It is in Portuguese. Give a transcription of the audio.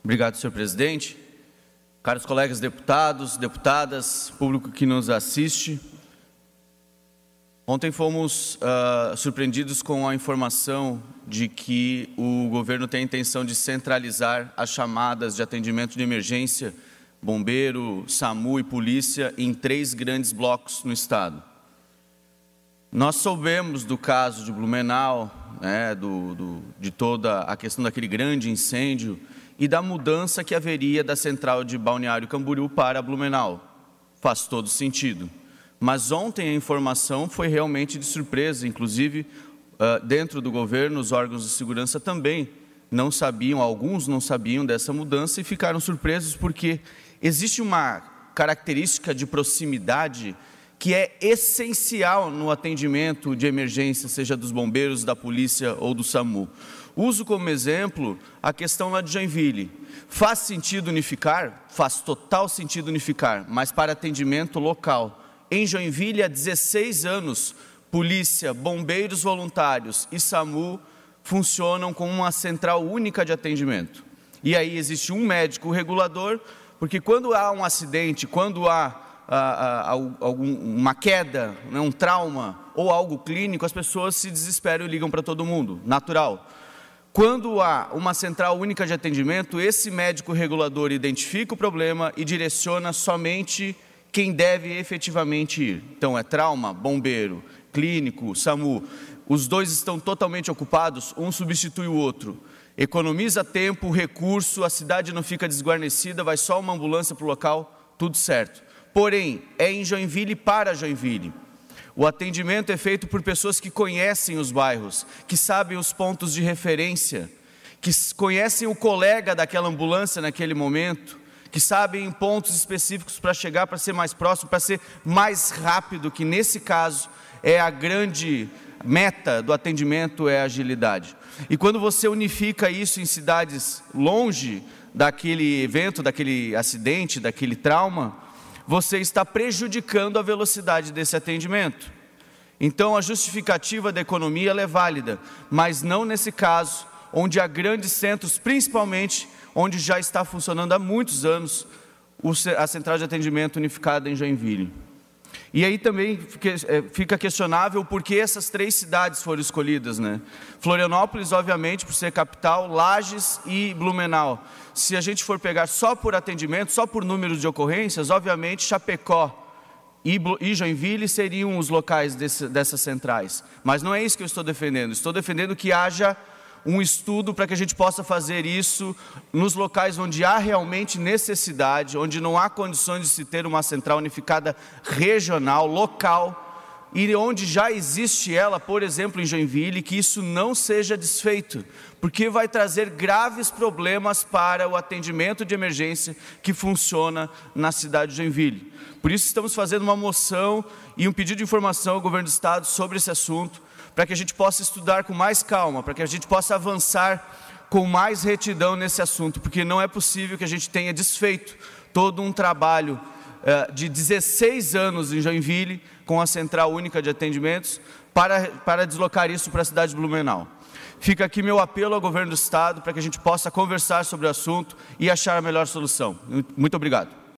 Obrigado, senhor presidente. Caros colegas deputados, deputadas, público que nos assiste. Ontem fomos surpreendidos com a informação de que o governo tem a intenção de centralizar as chamadas de atendimento de emergência, bombeiro, SAMU e polícia em 3 grandes blocos no estado. Nós soubemos do caso de Blumenau, de toda a questão daquele grande incêndio e da mudança que haveria da central de Balneário Camboriú para Blumenau. Faz todo sentido. Mas ontem a informação foi realmente de surpresa, inclusive dentro do governo, os órgãos de segurança também não sabiam, alguns não sabiam dessa mudança e ficaram surpresos porque existe uma característica de proximidade que é essencial no atendimento de emergência, seja dos bombeiros, da polícia ou do SAMU. Uso como exemplo a questão lá de Joinville. Faz sentido unificar? Faz total sentido unificar, mas para atendimento local. Em Joinville, há 16 anos, polícia, bombeiros voluntários e SAMU funcionam como uma central única de atendimento. E aí existe um médico regulador, porque quando há um acidente, quando há uma queda, um trauma ou algo clínico, as pessoas se desesperam e ligam para todo mundo, natural. Quando há uma central única de atendimento, esse médico regulador identifica o problema e direciona somente quem deve efetivamente ir. Então, é trauma, bombeiro, clínico, SAMU. Os dois estão totalmente ocupados, um substitui o outro. Economiza tempo, recurso, a cidade não fica desguarnecida, vai só uma ambulância para o local, tudo certo. Porém, é em Joinville para Joinville. O atendimento é feito por pessoas que conhecem os bairros, que sabem os pontos de referência, que conhecem o colega daquela ambulância naquele momento, que sabem pontos específicos para chegar, para ser mais próximo, para ser mais rápido, que nesse caso é a grande meta do atendimento, é a agilidade. E quando você unifica isso em cidades longe daquele evento, daquele acidente, daquele trauma, você está prejudicando a velocidade desse atendimento. Então, a justificativa da economia ela é válida, mas não nesse caso, onde há grandes centros, principalmente onde já está funcionando há muitos anos a central de atendimento unificada em Joinville. E aí também fica questionável por que essas 3 cidades foram escolhidas, né? Florianópolis, obviamente, por ser capital, Lages e Blumenau. Se a gente for pegar só por atendimento, só por número de ocorrências, obviamente Chapecó e Joinville seriam os locais dessas centrais. Mas não é isso que eu estou defendendo. Estou defendendo que haja um estudo para que a gente possa fazer isso nos locais onde há realmente necessidade, onde não há condições de se ter uma central unificada regional, local, e onde já existe ela, por exemplo, em Joinville, que isso não seja desfeito, porque vai trazer graves problemas para o atendimento de emergência que funciona na cidade de Joinville. Por isso estamos fazendo uma moção e um pedido de informação ao governo do estado sobre esse assunto, para que a gente possa estudar com mais calma, para que a gente possa avançar com mais retidão nesse assunto, porque não é possível que a gente tenha desfeito todo um trabalho de 16 anos em Joinville, com a Central Única de Atendimentos, para deslocar isso para a cidade de Blumenau. Fica aqui meu apelo ao governo do estado, para que a gente possa conversar sobre o assunto e achar a melhor solução. Muito obrigado.